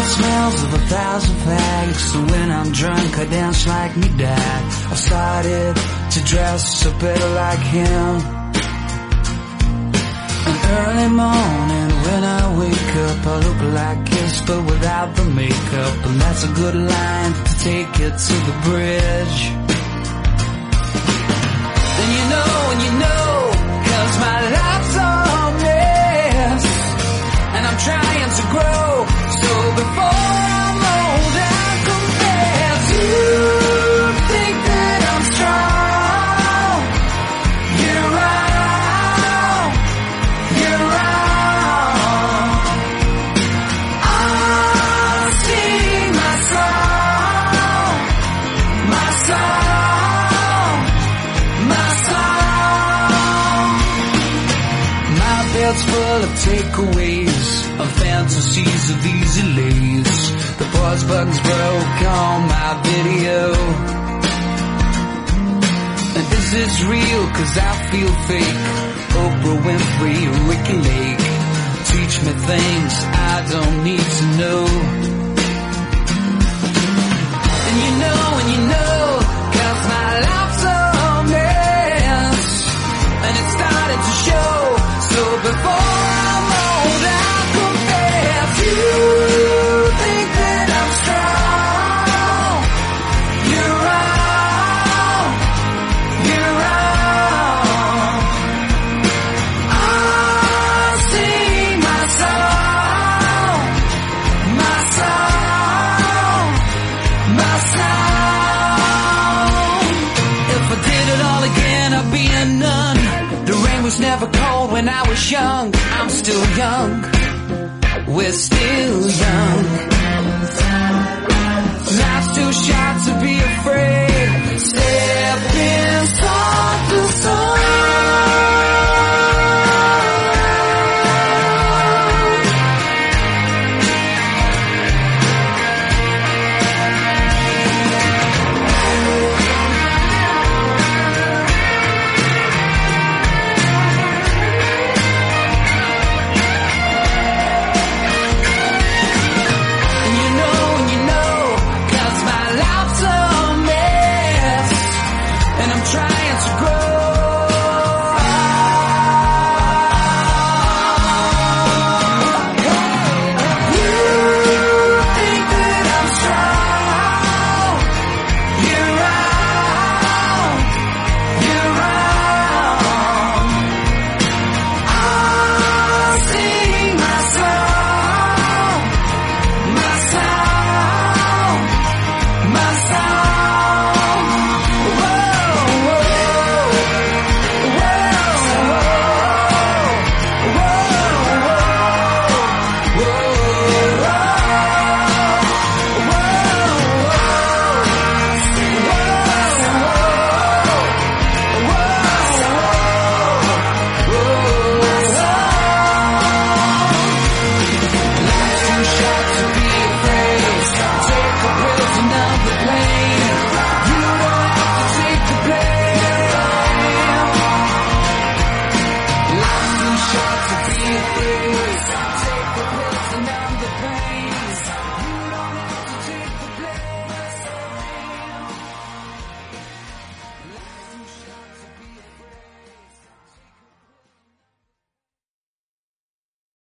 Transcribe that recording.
smells of 1,000 fags. So when I'm drunk I dance like me dad. I've started to dress a bit like him. An early morning when I wake up I look like kiss but without the makeup. And that's a good line to take it to the bridge. And you know, 'cause my life's a mess, and I'm trying to grow, so before I'm old I confess. You think that I'm strong, you're wrong, you're wrong. I'll sing my song, my song, my song. My bed's full of takeaways, of fantasies of easy lays. The pause button's broke on my video. And is this real? 'Cause I feel fake. Oprah Winfrey, Ricky Lake, teach me things I don't need to know. And you know, 'cause my life's a mess, and it started to show. So before I'm old I confess. You think that I'm strong, you're wrong, you're wrong. I'll sing my song, my song, my song. If I did it all again I'd be a nun. The rain was never cold when I was young. I'm still young, we're still young. Life's too short to be afraid. Step inside.